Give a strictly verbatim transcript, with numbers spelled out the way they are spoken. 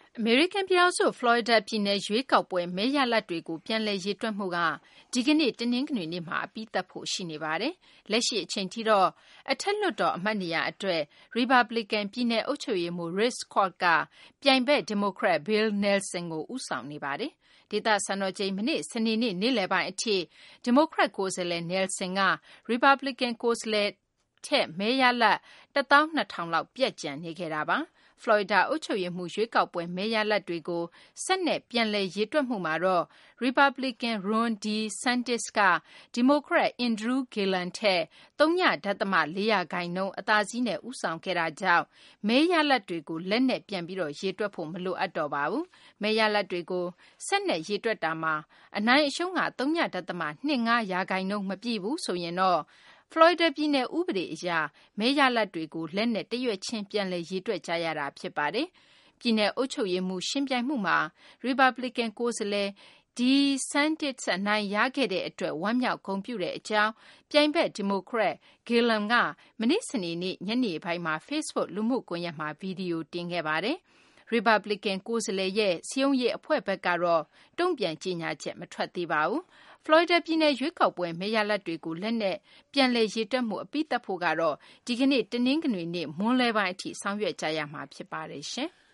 အမေရိကန်ပြည်ထောင်စုဖလော်ရီဒါပြည်နယ်ရွေးကောက်ပွဲမဲရလဒ်တွေကိုပြန်လည်ရေတွက်မှုကဒီကနေ့တနင်္ဂနွေနေ့မှာအပြီးသတ်ဖို့ရှိနေပါတယ်။လက်ရှိအချိန်ထိတော့အထက်လွှတ်တော်အမတ်နေရာအတွက်ရီပတ်ဘလီကန်ပြည်နယ်အုပ်ချုပ်ရေးမှူး Rick Scott ကပြိုင်ဘက်ဒီမိုကရက် Bill Nelson ကိုဦးဆောင်နေပါတယ်။ဒေသစံတော်ချိန်မနေ့စနေနေ့နေ့လယ်ပိုင်းအထိဒီမိုကရက်ကိုယ်စားလှယ် Nelson ကရီပတ်ဘလီကန်ကိုယ်စားလှယ်ထက်မဲရလဒ်တစ်သောင်းနှစ်ထောင်လောက်ပြတ်ကျန်နေခဲ့တာပါ။ဖလော်ရီဒါအုပ်ချုပ်ရေးမှူးရွေးကောက်ပွဲမဲရလဒ်တွေကိုဆက်နဲ့ပြန်လည်ရေတွက်မှုမှာတော့ရီပတ်ဘလီကန် Ron DeSantis ကဒီမိုကရက် Andrew Gillum ထက်ဝ.၄ ရာခိုင်နှုန်းအသာစီးနဲ့ဦးဆောင်ခဲ့တာကြောင့်မဲရလဒ်တွေကိုလက်နဲ့ပြန်ပြီးရေတွက်ဖို့မလိုအပ်တော့ပါဘူး။မဲရလဒ်တွေကိုဆက်နဲ့ရေတွက်တာမှာအနိုင်အရှုံးက ဝ.၂၅ ရာခိုင်နှုန်းမပြည့်ဘူးဆိုရင်တော့ဖလော်ရီဒါပြည်နယ်ဥပဒေအရမဲရလဒ်တွေကိုလက်နဲ့တရွက်ချင်းပြန်လည်ရေတွက်ကြရတာဖြစ်ပါတယ်။ပြည်နယ်အုပ်ချုပ်ရေးမှူးယှဉ်ပြိုင်မှုမှာရီပတ်ဘလီကန်ကိုယ်စားလှယ် DeSantis အနိုင်ရခဲ့တဲ့အတွက်ဝမ်းမြောက်ဂုဏ်ပြုတဲ့အကြောင်းပြိုင်ဘက်ဒီမိုကရက် Gillum ကမနေ့စနေနေ့ညနေပိုင်းမှာ Facebook လူမှုကွန်ရက်မှာဗွီဒီယိုတင်ခဲ့ပါတယ်။ရီပတ်ဘလီကန်ကိုယ်စားလှယ်ရဲ့စည်းရုံးရေးအဖွဲ့ဘက်ကတော့တုံ့ပြန်ကြေညာချက်မထွက်သေးပါဘူး။ဖလော်ရီဒါပြည်နယ်ရွေးကောက်ပွဲမဲရလဒ်တွေကိုလက်နဲ့ပြန်လည်ရေတွက်မှုအပြီးသတ်ဖို့ကတော့ဒီကနေ့တနင်္ဂနွေနေ့မွန်းလွဲပိုင်းအထိဆောင်ရွက်ကြရမှာဖြစ်ပါတယ်ရှင်။